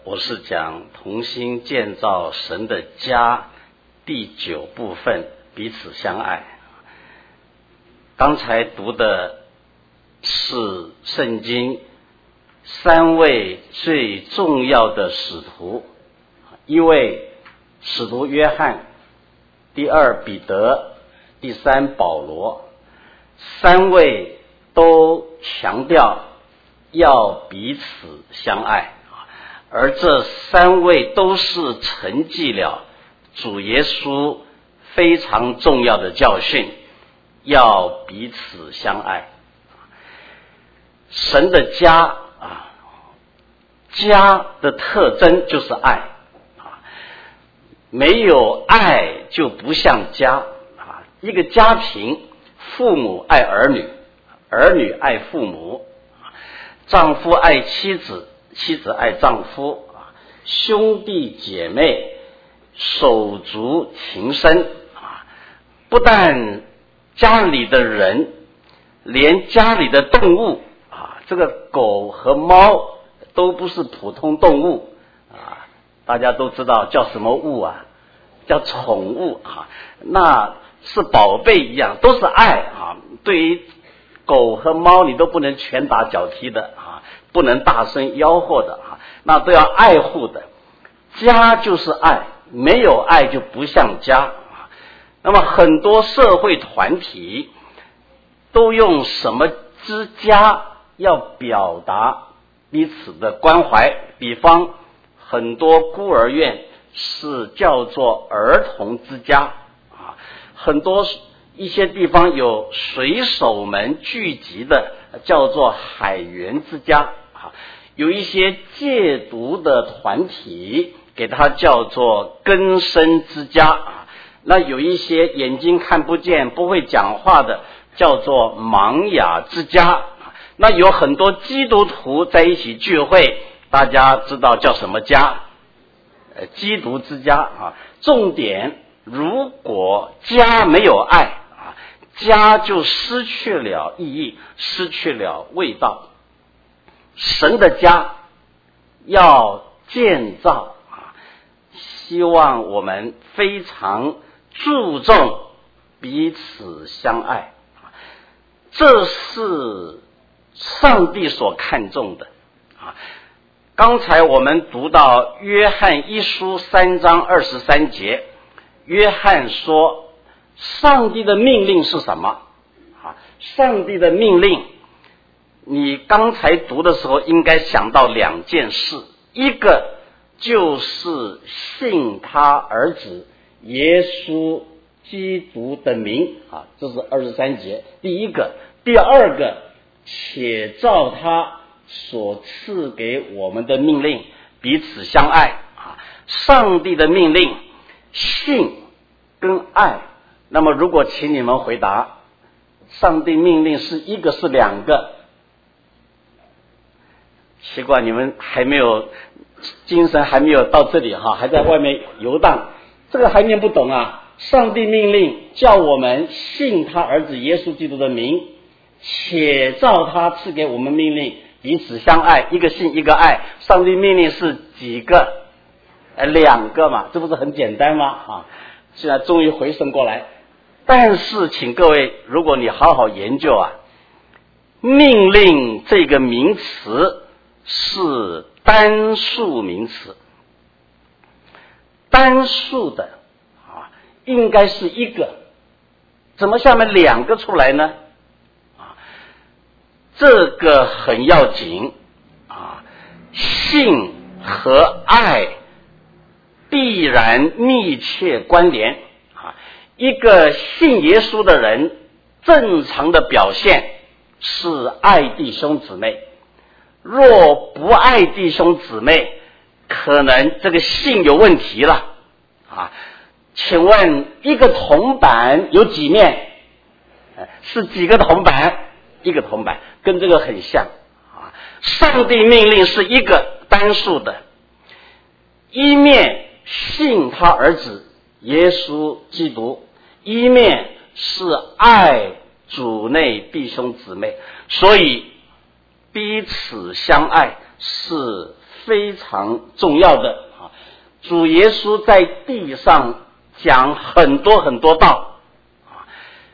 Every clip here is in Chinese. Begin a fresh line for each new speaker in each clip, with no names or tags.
我是讲同心建造神的家第9部分，彼此相爱。刚才读的是圣经3位最重要的使徒，一位使徒约翰，第2彼得，第3保罗，3位都强调要彼此相爱，而这3位都是承继了主耶稣非常重要的教训，要彼此相爱。神的家家的特征就是爱没有爱就不像家一个家庭，父母爱儿女，儿女爱父母，丈夫爱妻子，妻子爱丈夫，兄弟姐妹手足情深不但家里的人，连家里的动物这个狗和猫都不是普通动物大家都知道叫什么物叫宠物那是宝贝一样，都是爱对于狗和猫你都不能拳打脚踢的不能大声吆喝的那都要爱护的。家就是爱，没有爱就不像家那么很多社会团体都用什么之家要表达彼此的关怀，比方很多孤儿院是叫做儿童之家很多一些地方有水手们聚集的叫做海员之家有一些戒毒的团体给它叫做更生之家那有一些眼睛看不见不会讲话的叫做盲哑之家那有很多基督徒在一起聚会，大家知道叫什么家？基督之家重点，如果家没有爱家就失去了意义，失去了味道。神的家要建造希望我们非常注重彼此相爱，这是上帝所看重的刚才我们读到约翰一书3章23节，约翰说上帝的命令是什么上帝的命令你刚才读的时候应该想到2件事，一个就是信他儿子耶稣基督的名这是23节第一个。第二个，且照他所赐给我们的命令彼此相爱上帝的命令信跟爱，那么如果请你们回答上帝命令是一个是2个，奇怪你们还没有精神还没有到这里还在外面游荡，这个还念不懂上帝命令叫我们信他儿子耶稣基督的名，且照他赐给我们命令彼此相爱，一个信一个爱。上帝命令是几个？2个嘛，这不是很简单吗现在终于回神过来。但是请各位，如果你好好研究命令这个名词是单数名词，单数的应该是一个，怎么下面2个出来呢？这个很要紧信和爱必然密切关联一个信耶稣的人正常的表现是爱弟兄姊妹，若不爱弟兄姊妹可能这个信有问题了请问一个铜板有几面？是几个铜板？一个铜板，跟这个很像上帝命令是一个单数的，一面信他儿子耶稣基督，一面是爱主内弟兄姊妹，所以彼此相爱是非常重要的啊。主耶稣在地上讲很多很多道啊，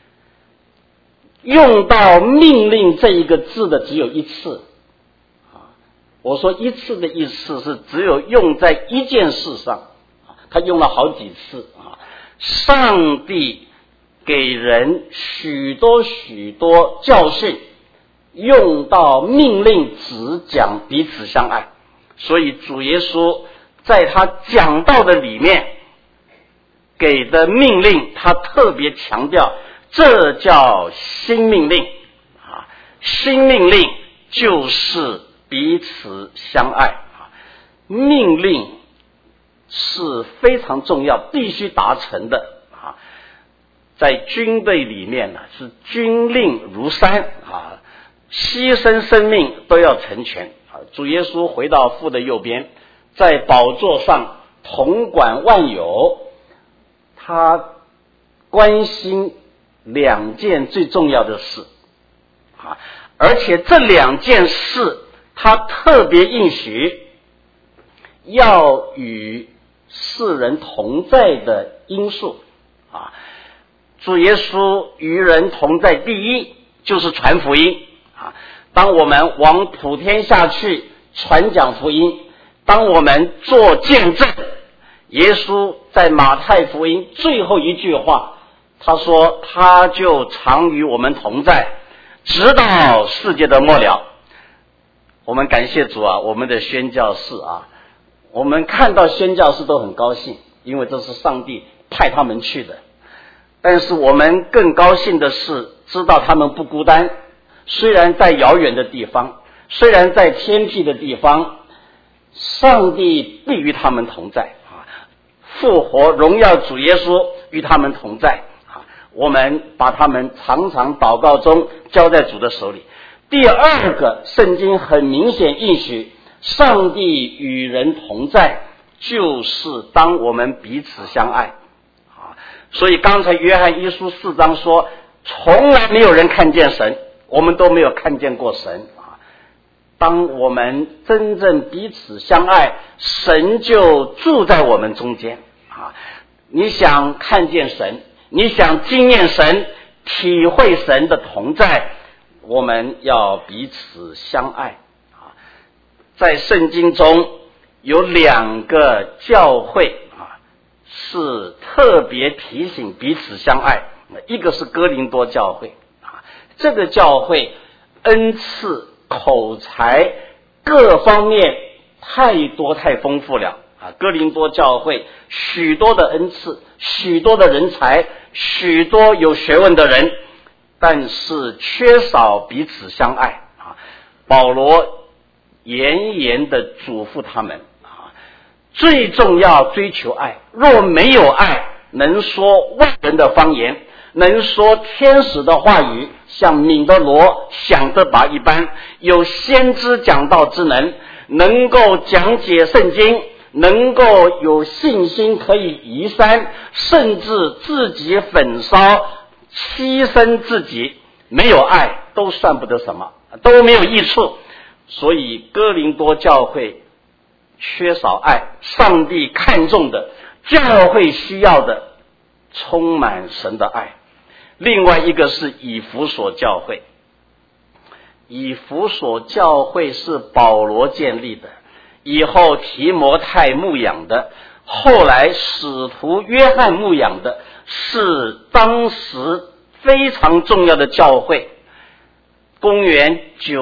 用到命令这一个字的只有一次啊。我说一次的意思是只有用在一件事上，他用了好几次啊。上帝给人许多许多教训，用到命令只讲彼此相爱，所以主耶稣在他讲道的里面给的命令，他特别强调，这叫新命令啊！新命令就是彼此相爱啊！命令是非常重要，必须达成的啊！在军队里面呢，是军令如山啊，牺牲生命都要成全啊！主耶稣回到父的右边，在宝座上统管万有，他关心两件最重要的事啊，而且这两件事他特别应许要与世人同在的因素啊。主耶稣与人同在，第一就是传福音啊。当我们往普天下去传讲福音，当我们做见证，耶稣在马太福音最后一句话，他说他就常与我们同在，直到世界的末了。我们感谢主啊，我们的宣教士啊，我们看到宣教士都很高兴，因为这是上帝派他们去的。但是我们更高兴的是知道他们不孤单，虽然在遥远的地方，虽然在偏僻的地方，上帝必与他们同在啊！复活荣耀主耶稣与他们同在啊！我们把他们常常祷告中交在主的手里。第二个，圣经很明显应许上帝与人同在，就是当我们彼此相爱啊！所以刚才约翰一书4章说，从来没有人看见神，我们都没有看见过神。当我们真正彼此相爱，神就住在我们中间啊！你想看见神，你想经验神，体会神的同在，我们要彼此相爱啊！在圣经中有2个教会啊，是特别提醒彼此相爱，一个是哥林多教会啊，这个教会恩赐口才各方面太多太丰富了啊！哥林多教会许多的恩赐，许多的人才，许多有学问的人，但是缺少彼此相爱啊！保罗严严的嘱咐他们啊，最重要追求爱，若没有爱，能说万人的方言，能说天使的话语，像敏德罗、响德拔一般，有先知讲道之能，能够讲解圣经，能够有信心可以移山，甚至自己焚烧牺牲自己，没有爱都算不得什么，都没有益处。所以哥林多教会缺少爱，上帝看重的，教会需要的，充满神的爱。另外一个是以弗所教会，以弗所教会是保罗建立的，以后提摩太牧养的，后来使徒约翰牧养的，是当时非常重要的教会。公元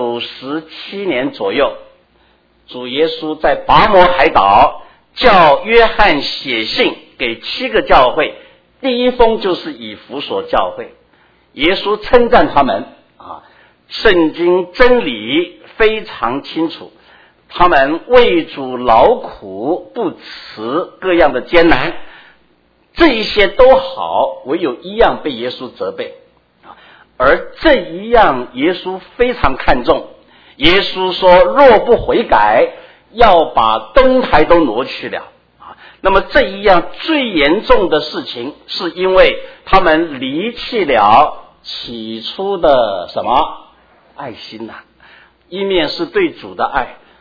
97年左右，主耶稣在拔摩海岛叫约翰写信给7个教会，第一封就是以弗所教会。耶稣称赞他们啊，圣经真理非常清楚，他们为主劳苦不辞各样的艰难，这一些都好，唯有一样被耶稣责备啊，而这一样耶稣非常看重。耶稣说，若不悔改，要把灯台都挪去了啊。那么这一样最严重的事情，是因为他们离弃了起初的什么爱心呐？一面是对主的爱，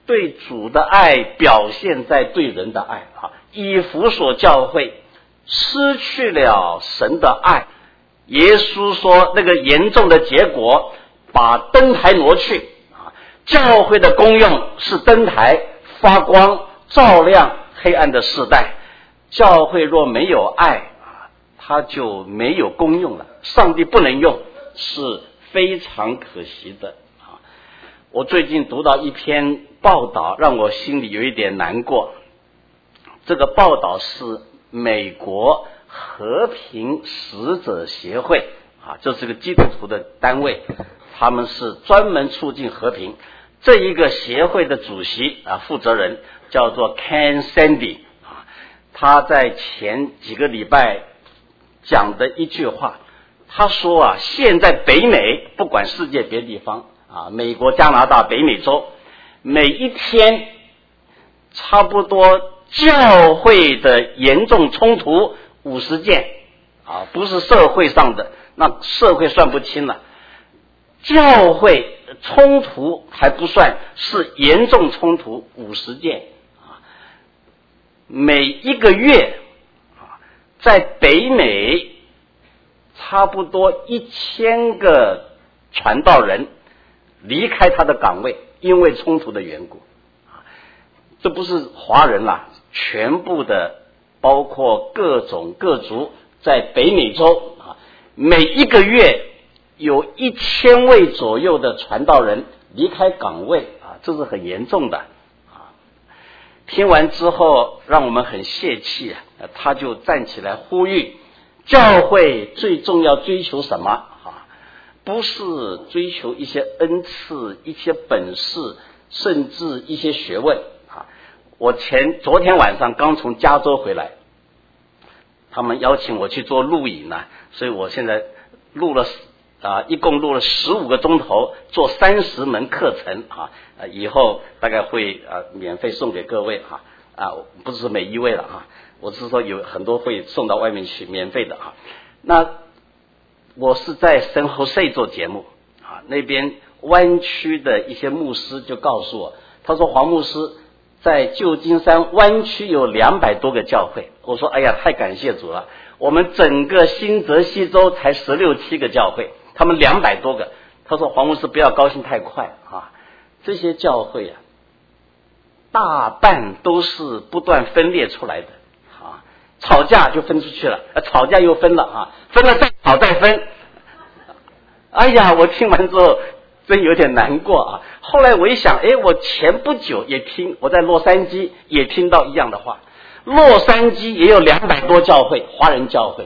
对主的爱表现在对人的爱啊。以弗所教会失去了神的爱，耶稣说那个严重的结果，把灯台挪去啊。教会的功用是灯台，发光照亮黑暗的世代。教会若没有爱啊，它就没有功用了，上帝不能用，是非常可惜的啊。我最近读到一篇报道，让我心里有一点难过。这个报道是美国和平使者协会啊，这是个基督徒的单位，他们是专门促进和平。这一个协会的主席啊，负责人叫做 Ken Sande 啊，他在前几个礼拜讲的一句话，他说啊，现在北美不管世界别的地方啊，美国、加拿大、北美洲，每一天差不多教会的严重冲突50件啊，不是社会上的，那社会算不清了。教会冲突还不算，是严重冲突50件啊。每一个月啊，在北美差不多1000个传道人离开他的岗位，因为冲突的缘故啊。这不是华人啦，全部的包括各种各族在北美洲啊，每一个月有1000位左右的传道人离开岗位啊，这是很严重的啊。听完之后让我们很泄气啊，他就站起来呼吁，教会最重要追求什么啊？不是追求一些恩赐、一些本事，甚至一些学问啊。我昨天晚上刚从加州回来，他们邀请我去做录影呢，所以我现在一共录了15个钟头，做30门课程啊，以后大概会免费送给各位不是每一位了啊，我是说有很多会送到外面去免费的啊。那我是在San Jose做节目啊，那边湾区的一些牧师就告诉我，他说黄牧师在旧金山湾区有200多个教会。我说哎呀，太感谢主了，我们整个新泽西州才16、17个教会，他们200多个。他说黄牧师不要高兴太快啊，这些教会啊，大半都是不断分裂出来的啊，吵架就分出去了，吵架又分了啊，分了再吵再分。哎呀，我听完之后真有点难过啊。后来我一想，我前不久我在洛杉矶也听到一样的话，洛杉矶也有200多教会，华人教会，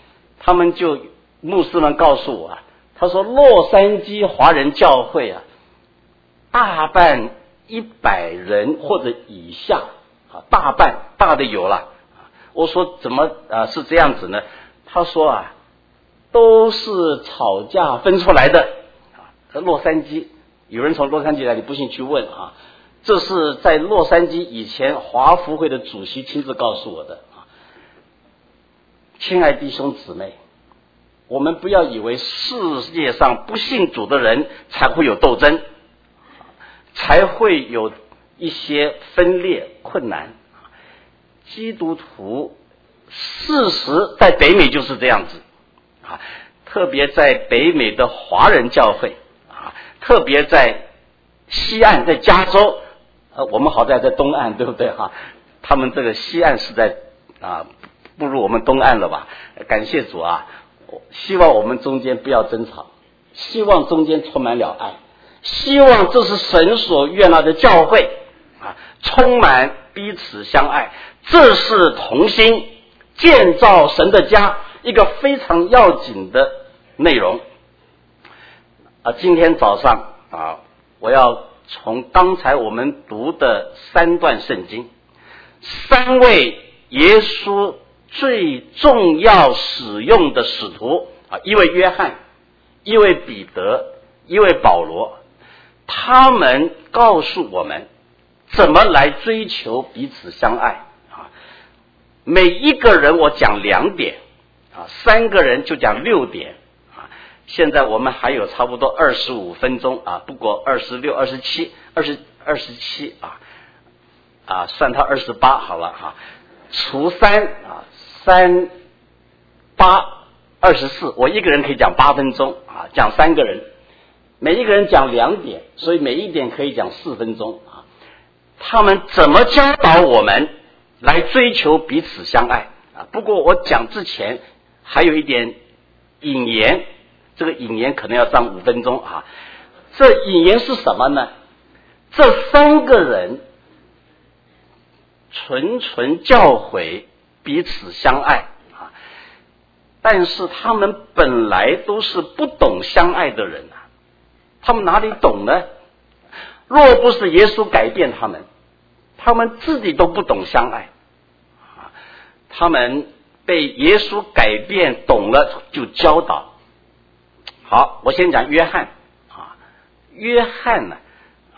牧师们告诉我啊，他说洛杉矶华人教会啊，大半100人或者以下啊，大半大的有了。我说怎么是这样子呢？他说啊，都是吵架分出来的啊。洛杉矶有人从洛杉矶来，你不信去问啊。这是在洛杉矶以前华福会的主席亲自告诉我的啊。亲爱弟兄姊妹，我们不要以为世界上不信主的人才会有斗争，才会有一些分裂困难。基督徒事实在北美就是这样子啊，特别在北美的华人教会啊，特别在西岸，在加州，我们好在东岸，对不对哈？他们这个西岸是在不如我们东岸了吧？感谢主啊！希望我们中间不要争吵，希望中间充满了爱，希望这是神所悦纳的教会啊，充满彼此相爱，这是同心建造神的家一个非常要紧的内容啊。今天早上啊，我要从刚才我们读的3段圣经，3位耶稣最重要使用的使徒啊，一位约翰，一位彼得，一位保罗，他们告诉我们怎么来追求彼此相爱啊。每一个人我讲2点啊，3个人就讲6点啊。 现在我们还有差不多25分钟啊，不过26、27算它28好了哈，除3啊，3、8、24，我一个人可以讲8分钟啊，讲3个人，每一个人讲2点，所以每一点可以讲4分钟啊。他们怎么教导我们来追求彼此相爱啊？不过我讲之前还有一点引言，这个引言可能要上5分钟啊。这引言是什么呢？这3个人谆教诲彼此相爱啊，但是他们本来都是不懂相爱的人啊，他们哪里懂呢？若不是耶稣改变他们，他们自己都不懂相爱啊。他们被耶稣改变懂了，就教导。好，我先讲约翰啊，约翰呢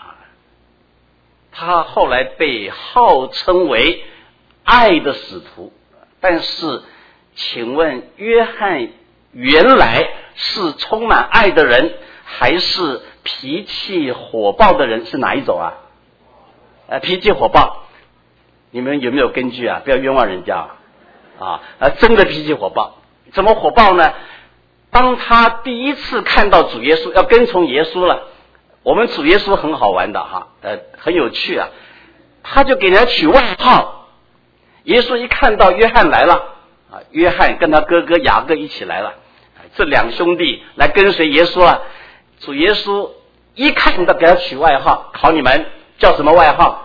他后来被号称为爱的使徒，但是请问约翰原来是充满爱的人，还是脾气火爆的人？是哪一种啊？脾气火爆。你们有没有根据啊？不要冤枉人家真的脾气火爆。怎么火爆呢？当他第一次看到主耶稣，要跟从耶稣了，我们主耶稣很好玩的很有趣啊，他就给人家取外号。耶稣一看到约翰来了约翰跟他哥哥雅各一起来了，这2兄弟来跟随耶稣了。主耶稣一看到给他取外号，考你们叫什么外号？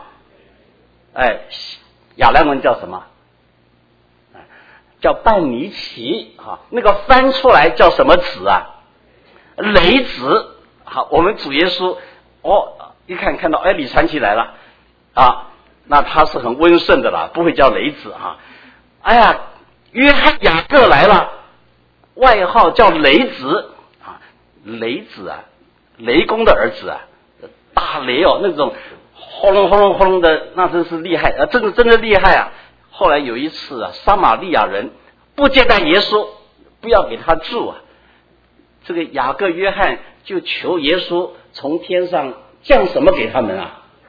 亚兰文叫什么？叫半尼奇那个翻出来叫什么子啊？雷子。好，我们主耶稣一看到李传奇来了那他是很温顺的啦，不会叫雷子约翰雅各来了，外号叫雷子雷子雷公的儿子大雷那种轰隆轰隆轰隆的，那真是厉害真的厉害后来有一次撒玛利亚人不接待耶稣，不要给他住这个雅各约翰就求耶稣从天上降什么给他们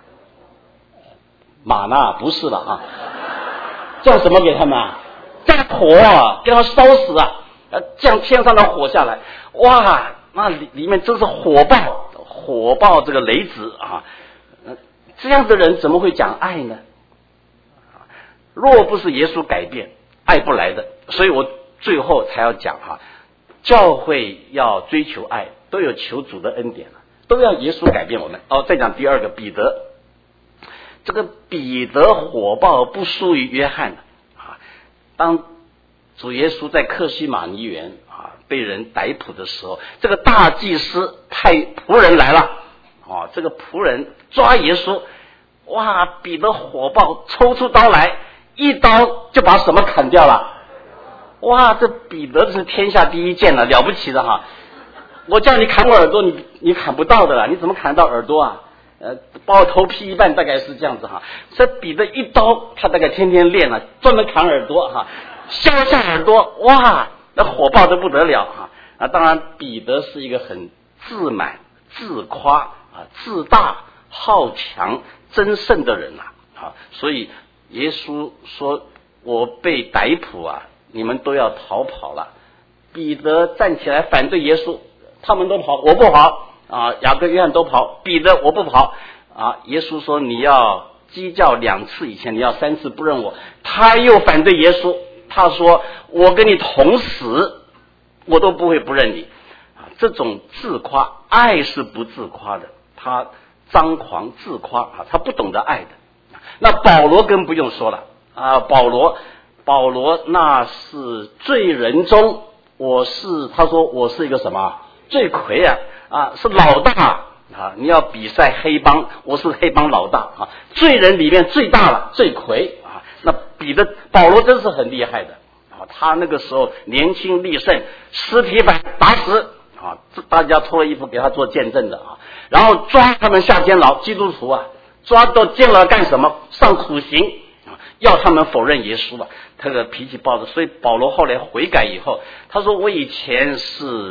玛纳不是了降什么给他们降火给他们烧死降天上的火下来，哇，那里面真是火爆这个雷子这样的人怎么会讲爱呢？若不是耶稣改变，爱不来的。所以我最后才要讲教会要追求爱，都有求主的恩典都要耶稣改变我们。再讲第2个，彼得。这个彼得火爆不输于约翰当主耶稣在客西马尼园被人逮捕的时候，这个大祭司派仆人来了这个仆人抓耶稣，哇，彼得火爆，抽出刀来，一刀就把什么砍掉了。哇，这彼得是天下第一剑了不起的我叫你砍我耳朵，你砍不到的啦，你怎么砍到耳朵把我头劈一半，大概是这样子这彼得一刀，他大概天天练专门砍耳朵削下耳朵，哇，那火爆得不得了当然彼得是一个很自满、自夸自大、好强、争胜的人所以耶稣说我被逮捕你们都要逃跑了。彼得站起来反对耶稣，他们都跑，我不跑雅各约翰都跑，彼得我不跑耶稣说你要鸡叫2次以前，你要3次不认我。他又反对耶稣，他说我跟你同死，我都不会不认你这种自夸，爱是不自夸的，他张狂自夸他不懂得爱的。那保罗更不用说了保罗那是罪人中，他说我是一个什么罪魁是老大你要比赛黑帮，我是黑帮老大罪人里面最大了，罪魁那保罗真是很厉害的他那个时候年轻力盛，司提反打死大家脱了衣服给他做见证的然后抓他们下监牢，基督徒抓到监牢干什么？上苦刑要他们否认耶稣他的脾气暴的。所以保罗后来悔改以后，他说我以前是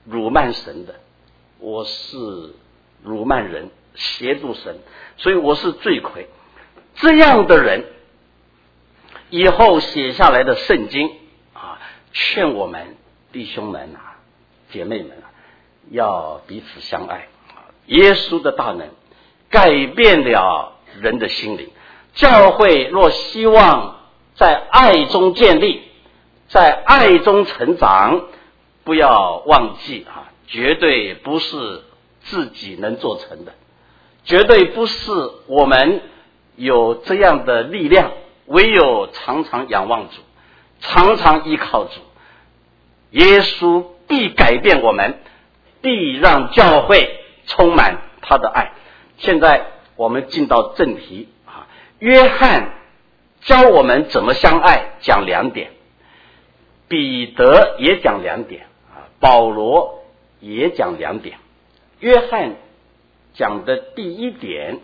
辱慢神的，我是辱慢人，亵渎神，所以我是罪魁。这样的人以后写下来的圣经劝我们弟兄们姐妹们要彼此相爱。耶稣的大能改变了人的心灵，教会若希望在爱中建立，在爱中成长，不要忘记绝对不是自己能做成的，绝对不是我们有这样的力量，唯有常常仰望主，常常依靠主，耶稣必改变我们，必让教会充满他的爱。现在我们进到正题约翰教我们怎么相爱，讲2点，彼得也讲2点保罗也讲2点。约翰讲的第1点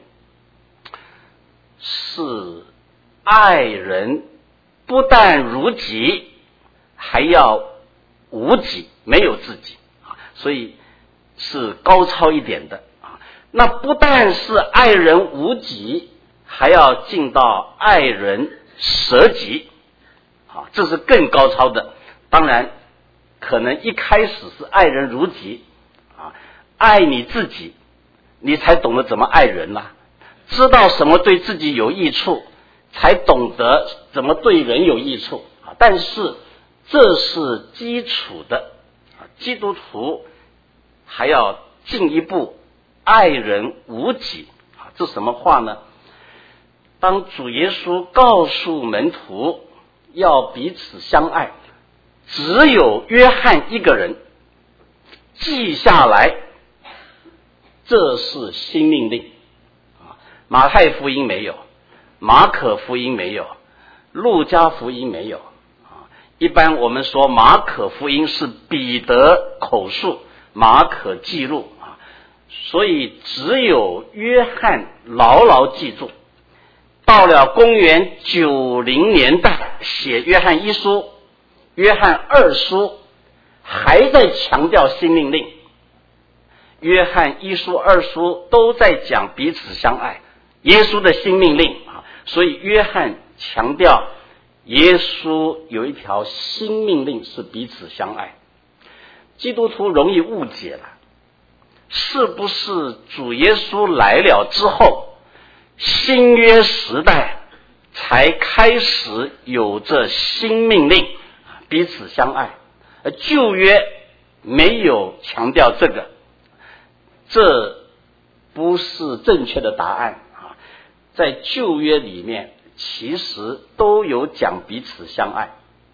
是爱人不但如己，还要无己，没有自己所以是高超一点的那不但是爱人无己，还要进到爱人舍己这是更高超的。当然可能一开始是爱人如己爱你自己，你才懂得怎么爱人知道什么对自己有益处，才懂得怎么对人有益处但是这是基础的基督徒还要进一步爱人无己这什么话呢？当主耶稣告诉门徒要彼此相爱，只有约翰一个人记下来，这是新命令马太福音没有，马可福音没有，路加福音没有一般我们说马可福音是彼得口述，马可记录所以只有约翰牢牢记住。到了公元90年代写约翰1书、约翰2书，还在强调新命令。约翰1书、2书都在讲彼此相爱，耶稣的新命令所以约翰强调耶稣有一条新命令是彼此相爱。基督徒容易误解了，是不是主耶稣来了之后，新约时代才开始有这新命令彼此相爱，而旧约没有强调这个，这不是正确的答案在旧约里面其实都有讲彼此相爱。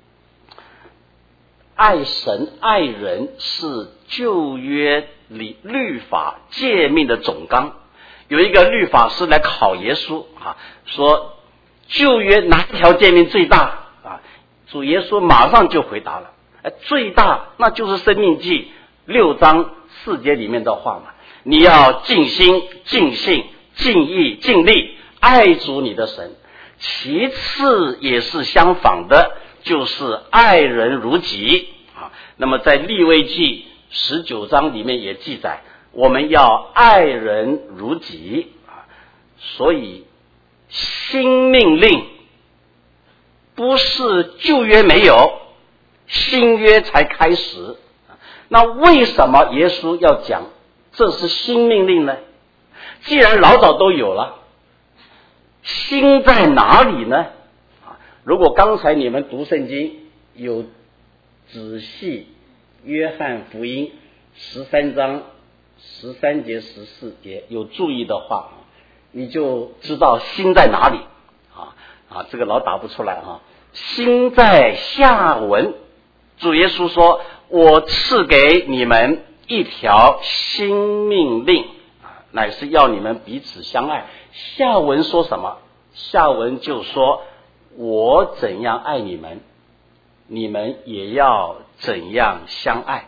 爱神爱人是旧约里律法诫命的总纲。有一个律法师来考耶稣说旧约哪一条诫命最大主耶稣马上就回答了最大那就是申命记6章4节里面的话嘛，你要尽心尽性尽意尽力爱主你的神。其次也是相仿的，就是爱人如己那么在利未记19章里面也记载我们要爱人如己所以新命令不是旧约没有，新约才开始。那为什么耶稣要讲这是新命令呢？既然老早都有了，新在哪里呢？如果刚才你们读圣经有仔细约翰福音13章13节14节有注意的话，你就知道心在哪里这个老打不出来心在下文。主耶稣说我赐给你们一条新命令乃是要你们彼此相爱。下文说什么？下文就说我怎样爱你们，你们也要怎样相爱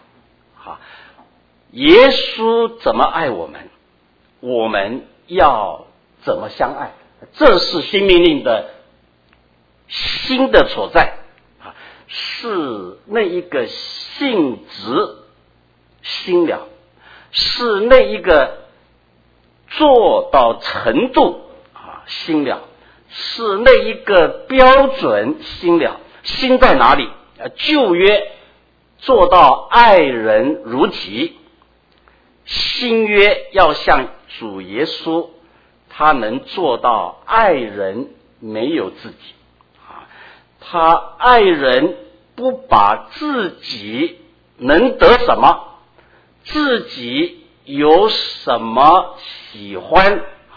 耶稣怎么爱我们，我们要怎么相爱，这是新命令的新的所在是那一个性质心了，是那一个做到程度心了，是那一个标准心了。心在哪里？旧约做到爱人如己，新约要像主耶稣，他能做到爱人没有自己他爱人不把自己能得什么，自己有什么喜欢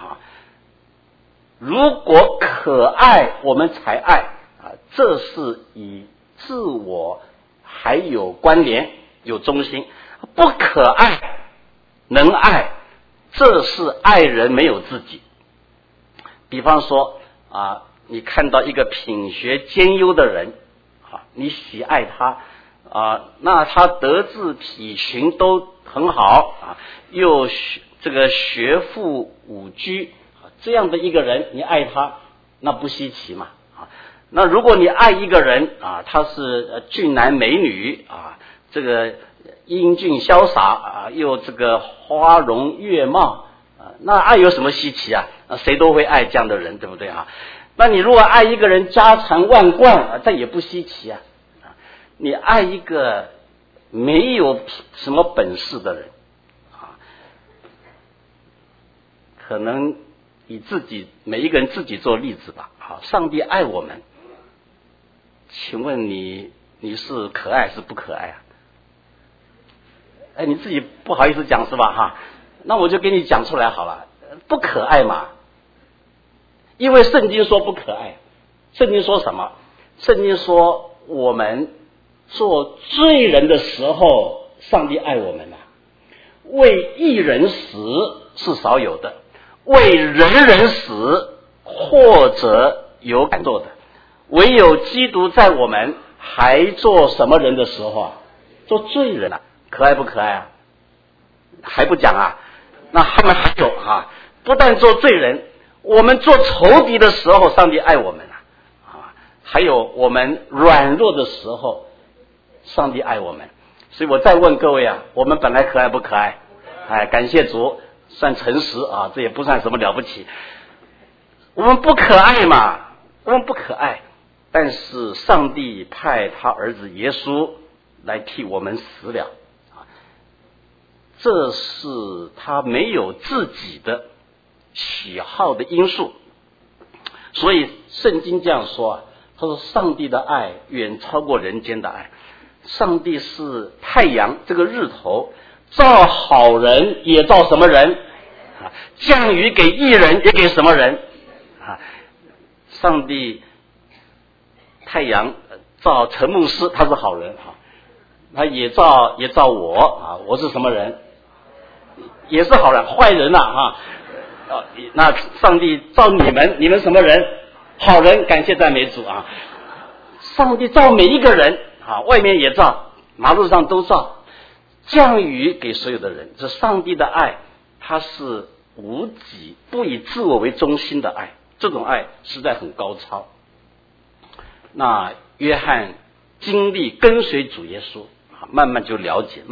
如果可爱我们才爱这是与自我还有关联有中心。不可爱能爱，这是爱人没有自己。比方说你看到一个品学兼优的人你喜爱他那他德智体群都很好又学富五车这样的一个人，你爱他那不稀奇嘛那如果你爱一个人他是俊男美女这个英俊潇洒又这个花容月貌那爱有什么稀奇谁都会爱这样的人，对不对那你如果爱一个人家财万贯这也不稀奇你爱一个没有什么本事的人可能以每一个人自己做例子吧上帝爱我们，请问你是可爱是不可爱你自己不好意思讲是吧那我就给你讲出来好了，不可爱嘛，因为圣经说不可爱。圣经说什么？圣经说我们做罪人的时候上帝爱我们为义人死是少有的，为人死或者有敢做的，唯有基督在我们还做什么人的时候做罪人可爱不可爱还不讲那他们还有不但做罪人，我们做仇敌的时候上帝爱我们还有我们软弱的时候上帝爱我们。所以我再问各位我们本来可爱不可爱感谢主算诚实这也不算什么了不起。我们不可爱嘛，我们不可爱，但是上帝派他儿子耶稣来替我们死了这是他没有自己的喜好的因素。所以圣经这样说他说上帝的爱远超过人间的爱。上帝是太阳，这个日头照好人也照什么人降雨给义人也给什么人上帝太阳照陈牧师，他是好人他也照我我是什么人？也是好人，坏人那上帝照你们什么人？好人，感谢赞美主上帝照每一个人外面也照，马路上都照，降雨给所有的人。这上帝的爱，它是无己，不以自我为中心的爱，这种爱实在很高超。那约翰经历跟随主耶稣慢慢就了解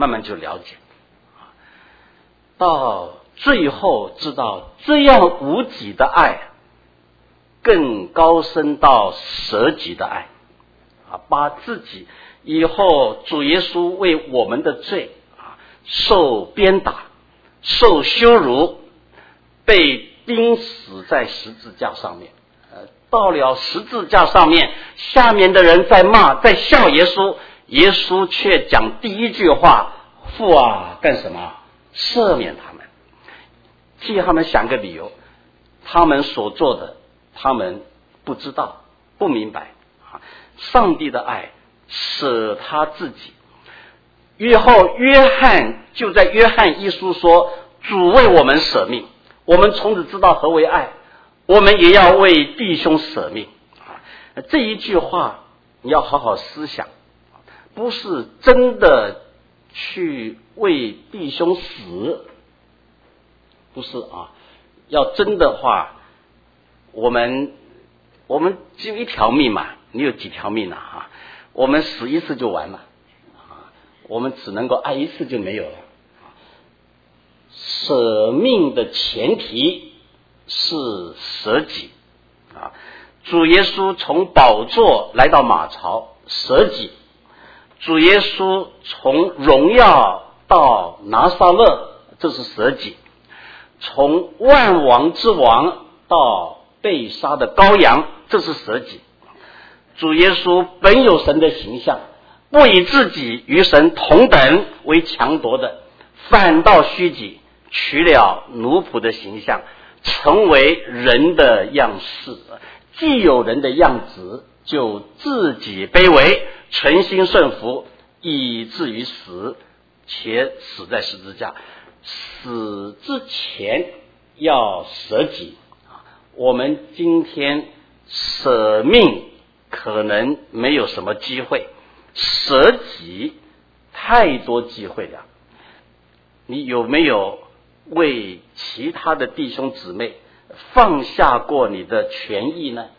到最后知道这样无己的爱更高深到舍己的爱把自己以后主耶稣为我们的罪受鞭打受羞辱被钉死在十字架上面到了十字架上面，下面的人在骂在笑耶稣，耶稣却讲第一句话：父干什么？赦免他们，替他们想个理由。他们所做的他们不知道不明白上帝的爱舍他自己。约翰就在约翰一书说，主为我们舍命，我们从此知道何为爱，我们也要为弟兄舍命这一句话你要好好思想，不是真的去为弟兄死，不是要真的话，我们只有一条命嘛，你有几条命我们死一次就完了我们只能够爱一次就没有了舍命的前提是舍己啊。主耶稣从宝座来到马槽，舍己；主耶稣从荣耀到拿撒勒，这是舍己；从万王之王到被杀的羔羊，这是舍己。主耶稣本有神的形象，不以自己与神同等为强夺的，反倒虚己，取了奴仆的形象，成为人的样式。既有人的样子，就自己卑微，存心顺服，以至于死，且死在十字架。死之前要舍己。我们今天舍命可能没有什么机会，舍己太多机会了。你有没有为其他的弟兄姊妹放下过你的权益呢？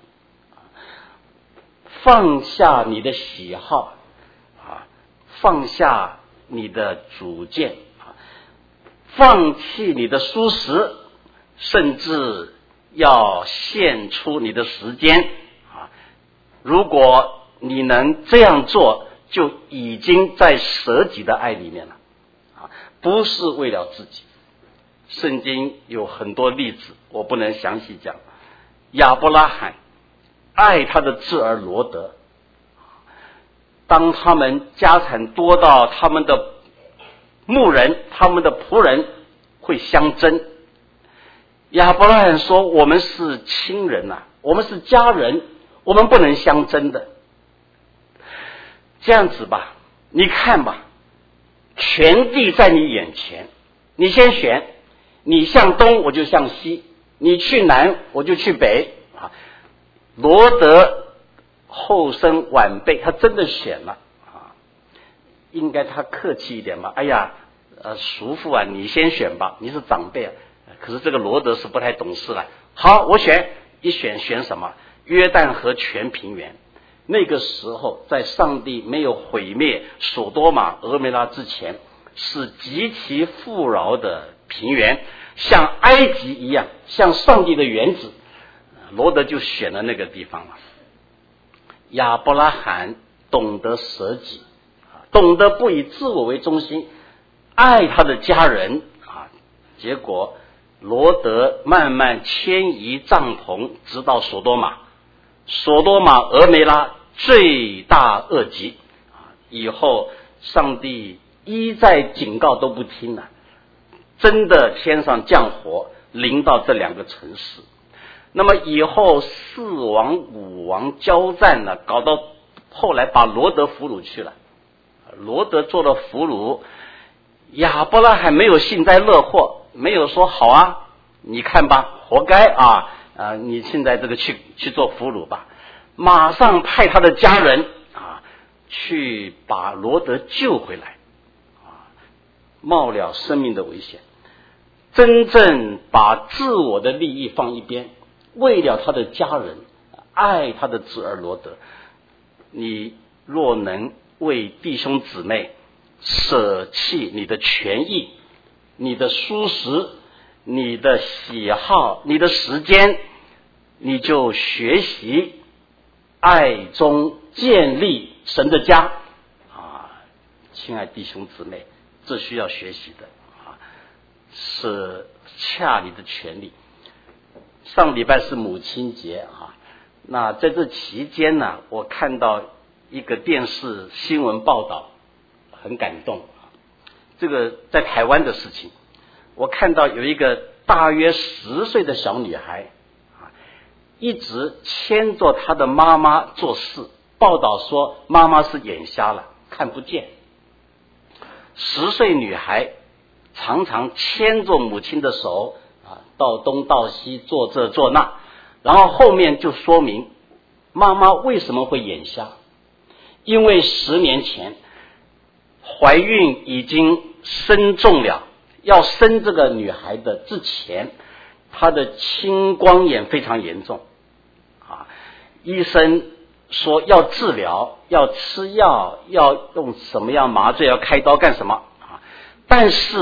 放下你的喜好放下你的主见放弃你的舒适，甚至要献出你的时间如果你能这样做，就已经在舍己的爱里面了不是为了自己。圣经有很多例子，我不能详细讲。亚伯拉罕爱他的侄儿罗德，当他们家产多到他们的牧人、他们的仆人会相争，亚伯拉罕说：我们是亲人我们是家人，我们不能相争的。这样子吧，你看吧，全地在你眼前，你先选，你向东我就向西，你去南我就去北罗德后生晚辈，他真的选了应该他客气一点嘛，哎呀叔父你先选吧，你是长辈可是这个罗德是不太懂事了。好，我选，一选什么？约旦河全平原。那个时候在上帝没有毁灭索多玛俄梅拉之前，是极其富饶的平原，像埃及一样，像上帝的园子。罗德就选了那个地方了。亚伯拉罕懂得舍己，懂得不以自我为中心，爱他的家人结果罗德慢慢迁移帐篷，直到索多玛俄梅拉罪大恶极以后上帝一再警告都不听了，真的天上降火临到这两个城市。那么以后4王5王交战了，搞到后来把罗德俘虜去了。罗德做了俘虏，亚伯拉罕没有幸灾乐祸，没有说好你看吧，活该你现在这个去做俘虏吧，马上派他的家人去把罗德救回来冒了生命的危险，真正把自我的利益放一边，为了他的家人，爱他的侄儿罗德。你若能为弟兄姊妹舍弃你的权益、你的舒适、你的喜好、你的时间，你就学习爱中建立神的家亲爱弟兄姊妹，这需要学习的是恰你的权利。上礼拜是母亲节那在这期间呢，我看到一个电视新闻报道，很感动这个在台湾的事情。我看到有一个大约10岁的小女孩一直牵着她的妈妈做事，报道说妈妈是眼瞎了，看不见。10岁女孩常常牵着母亲的手到东到西，做这做那，然后后面就说明妈妈为什么会眼瞎。因为10年前怀孕已经生重了，要生这个女孩的之前，她的青光眼非常严重医生说要治疗，要吃药，要用什么样麻醉，要开刀干什么但是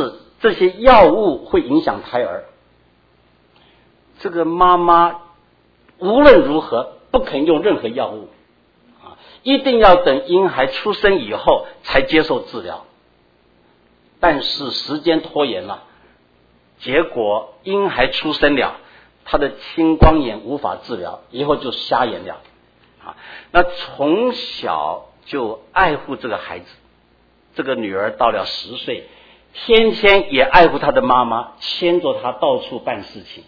这些药物会影响胎儿。这个妈妈无论如何不肯用任何药物一定要等婴孩出生以后才接受治疗。但是时间拖延了，结果婴孩出生了，他的青光眼无法治疗，以后就瞎眼了那从小就爱护这个孩子，这个女儿到了10岁，天天也爱护她的妈妈，牵着她到处办事情，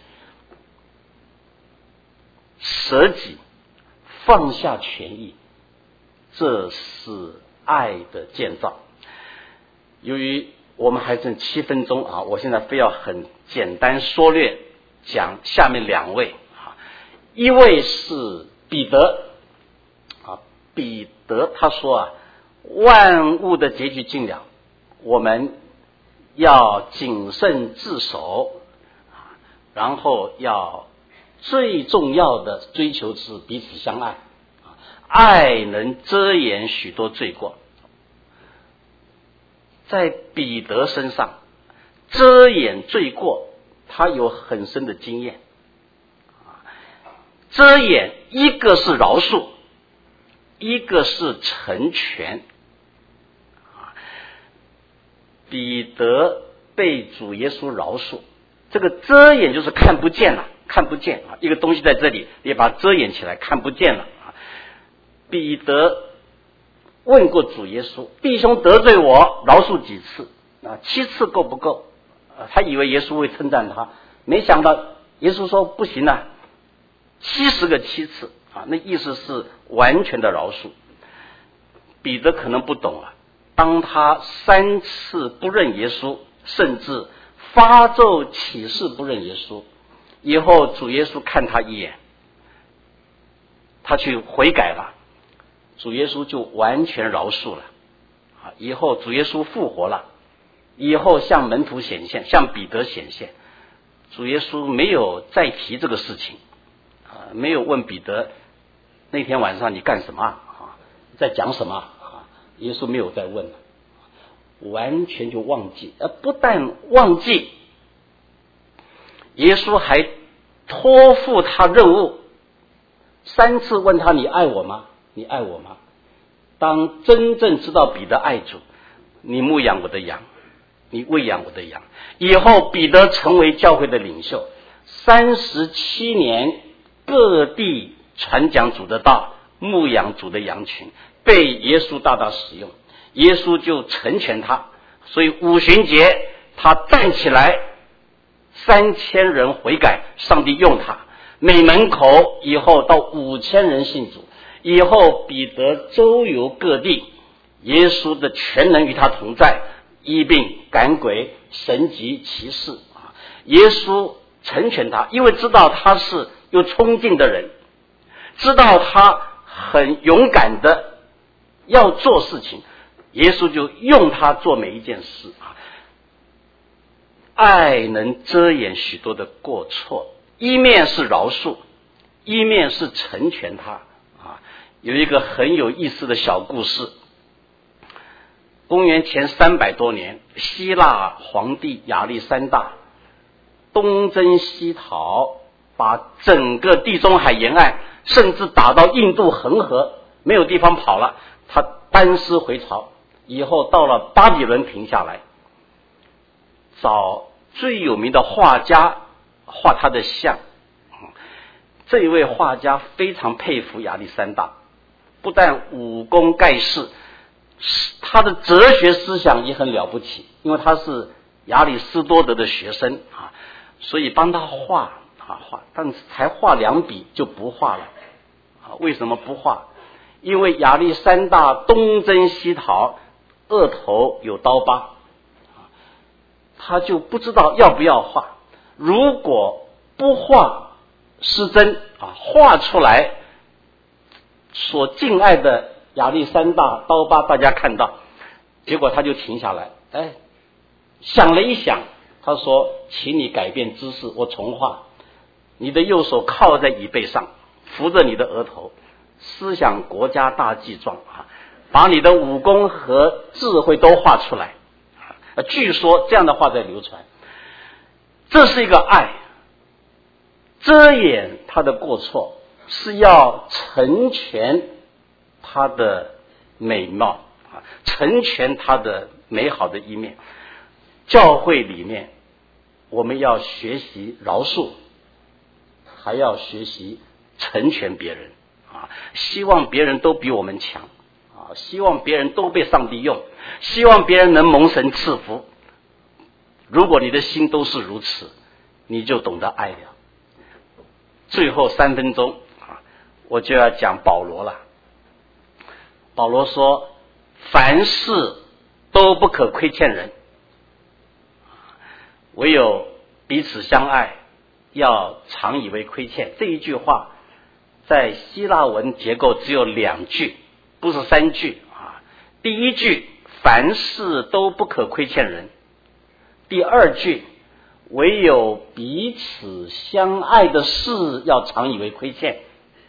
舍己放下权益，这是爱的建造。由于我们还剩7分钟我现在非要很简单缩略讲下面2位一位是彼得彼得他说万物的结局近了，我们要谨慎自守然后要最重要的追求是彼此相爱，爱能遮掩许多罪过。在彼得身上遮掩罪过，他有很深的经验。遮掩一个是饶恕，一个是成全。彼得被主耶稣饶恕，这个遮掩就是看不见了，看不见一个东西在这里，也把它遮掩起来，看不见了。彼得问过主耶稣，弟兄得罪我，饶恕几次7次够不够他以为耶稣会称赞他，没想到耶稣说不行70个7次那意思是完全的饶恕。彼得可能不懂当他3次不认耶稣，甚至发咒起誓不认耶稣以后，主耶稣看他一眼，他去悔改了，主耶稣就完全饶恕了以后主耶稣复活了，以后向门徒显现，向彼得显现，主耶稣没有再提这个事情没有问彼得那天晚上你干什么在讲什么耶稣没有再问了，完全就忘记不但忘记，耶稣还托付他任务，3次问他你爱我吗？你爱我吗？当真正知道彼得爱主，你牧养我的羊，你喂养我的羊。以后彼得成为教会的领袖，37年各地传讲主的道，牧养主的羊群，被耶稣大大使用，耶稣就成全他。所以五旬节他站起来，3000人悔改，上帝用他，每门口以后到5000人信主。以后彼得周游各地，耶稣的全能与他同在，医病赶鬼，神迹奇事耶稣成全他，因为知道他是有冲劲的人，知道他很勇敢的要做事情，耶稣就用他做每一件事爱能遮掩许多的过错，一面是饶恕，一面是成全他有一个很有意思的小故事。公元前300多年，希腊皇帝亚历山大东征西讨，把整个地中海沿岸甚至打到印度恒河，没有地方跑了，他班师回朝，以后到了巴比伦停下来，找最有名的画家画他的像。这一位画家非常佩服亚历山大，不但武功盖世，他的哲学思想也很了不起，因为他是亚里士多德的学生所以帮他画，但是才画2笔就不画了为什么不画？因为亚历山大东征西讨，额头有刀疤他就不知道要不要画。如果不画失真画出来所敬爱的亚历山大刀疤大家看到，结果他就停下来想了一想，他说请你改变姿势，我重画，你的右手靠在椅背上，扶着你的额头，思想国家大计状把你的武功和智慧都画出来据说这样的话在流传。这是一个爱，遮掩他的过错，是要成全他的美貌，成全他的美好的一面。教会里面我们要学习饶恕，还要学习成全别人希望别人都比我们强希望别人都被上帝用，希望别人能蒙神赐福。如果你的心都是如此，你就懂得爱了。最后3分钟我就要讲保罗了。保罗说，凡事都不可亏欠人，唯有彼此相爱，要常以为亏欠。这一句话在希腊文结构只有2句，不是3句第一句，凡事都不可亏欠人；第2句，唯有彼此相爱的事要常以为亏欠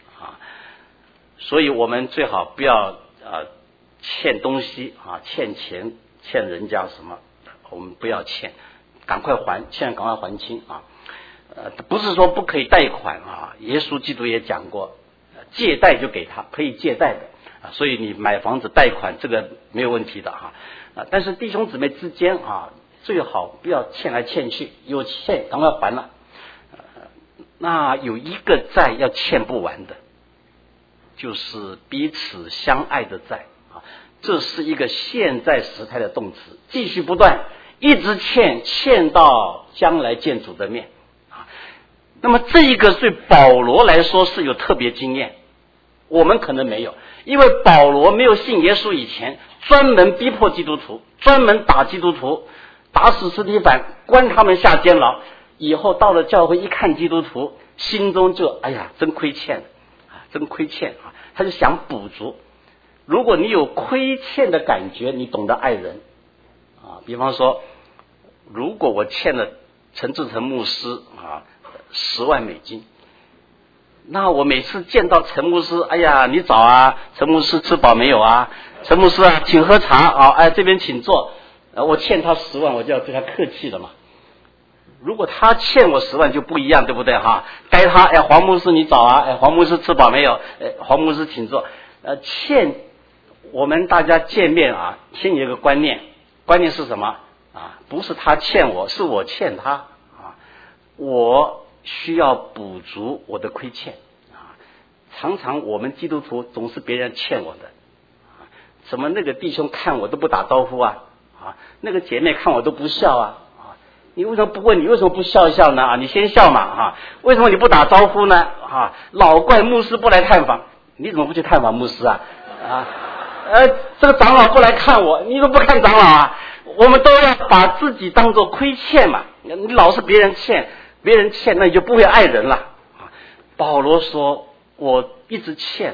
所以我们最好不要欠东西欠钱欠人家什么，我们不要欠，赶快还，欠赶快还清不是说不可以贷款耶稣基督也讲过，借贷就给他，可以借贷的所以你买房子贷款这个没有问题的但是弟兄姊妹之间最好不要欠来欠去，有欠赶快还了那有一个债要欠不完的，就是彼此相爱的债这是一个现在时态的动词，继续不断，一直欠到将来见主的面那么这一个对保罗来说是有特别经验，我们可能没有，因为保罗没有信耶稣以前，专门逼迫基督徒，专门打基督徒，打死司提反，关他们下监牢。以后到了教会一看基督徒，心中就哎呀真亏欠真亏欠他就想补足。如果你有亏欠的感觉，你懂得爱人比方说，如果我欠了陈志成牧师10万美金，那我每次见到陈牧师，哎呀你早陈牧师吃饱没有陈牧师请喝茶这边请坐我欠他10万，我就要对他客气了嘛。如果他欠我10万就不一样，对不对该他黄牧师你早黄牧师吃饱没有黄牧师请坐欠我们大家见面先有一个观念是什么不是他欠我，是我欠他我需要补足我的亏欠常常我们基督徒总是别人欠我的怎么那个弟兄看我都不打招呼那个姐妹看我都不笑你为什么不问，你为什么不笑一笑呢你先笑嘛为什么你不打招呼呢老怪牧师不来探访，你怎么不去探访牧师这个长老不来看我，你怎么不看长老我们都要把自己当作亏欠嘛，你老是别人欠，那你就不会爱人了保罗说我一直欠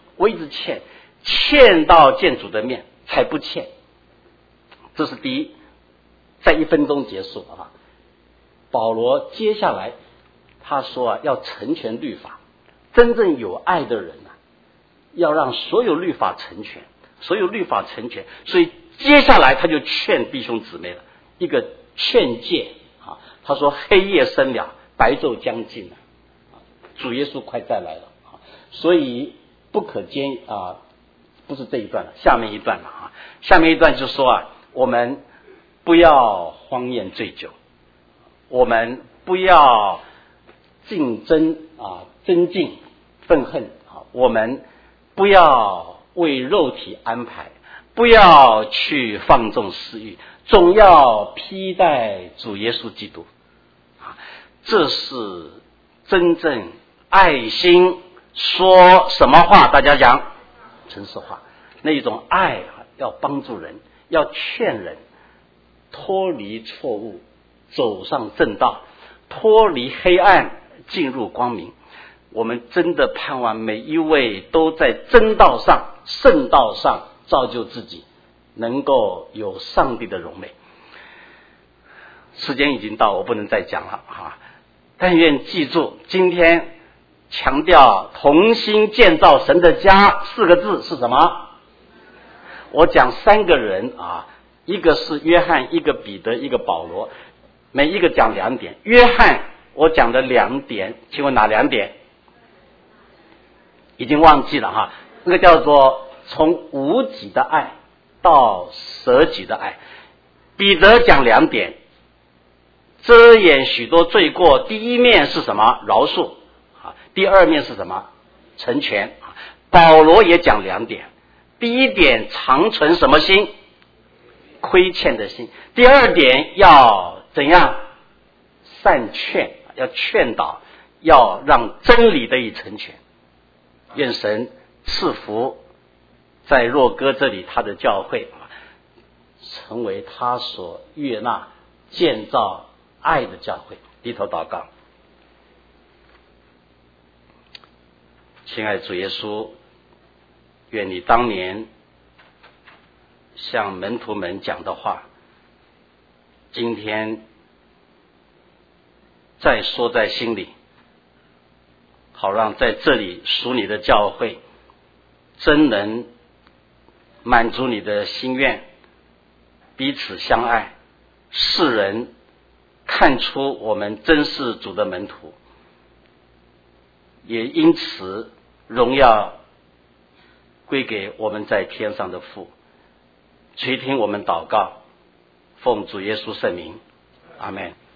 到见主的面才不欠。这是第一，在1分钟结束保罗接下来他说要成全律法，真正有爱的人要让所有律法成全，所以接下来他就劝弟兄姊妹了，一个劝诫他说黑夜深了，白昼将近了主耶稣快再来了所以不可奸不是这一段了，下面一段了下面一段就说我们不要荒宴醉酒，我们不要竞争争竞愤恨我们不要为肉体安排，不要去放纵私欲，总要披戴主耶稣基督这是真正爱心说什么话，大家讲诚实话，那一种爱要帮助人，要劝人脱离错误，走上正道，脱离黑暗，进入光明。我们真的盼望每一位都在真道上、圣道上造就自己，能够有上帝的荣美。时间已经到，我不能再讲了但愿记住，今天强调同心建造神的家4个字是什么？我讲3个人一个是约翰，一个彼得，一个保罗，每一个讲2点。约翰我讲的2点，请问哪2点？已经忘记了哈，那个叫做从无己的爱到舍己的爱。彼得讲2点，遮掩许多罪过，第一面是什么？饶恕啊，第二面是什么？成全。保罗也讲2点，第一点常存什么心？亏欠的心。第二点要怎样？善劝，要劝导，要让真理得以成全。愿神赐福在若哥这里他的教会成为他所悦纳建造爱的教会。低头祷告。亲爱的主耶稣，愿你当年向门徒们讲的话，今天再说在心里，好让在这里属你的教会真能满足你的心愿，彼此相爱，世人看出我们真是主的门徒，也因此荣耀归给我们在天上的父。垂听我们祷告，奉主耶稣圣名，阿们。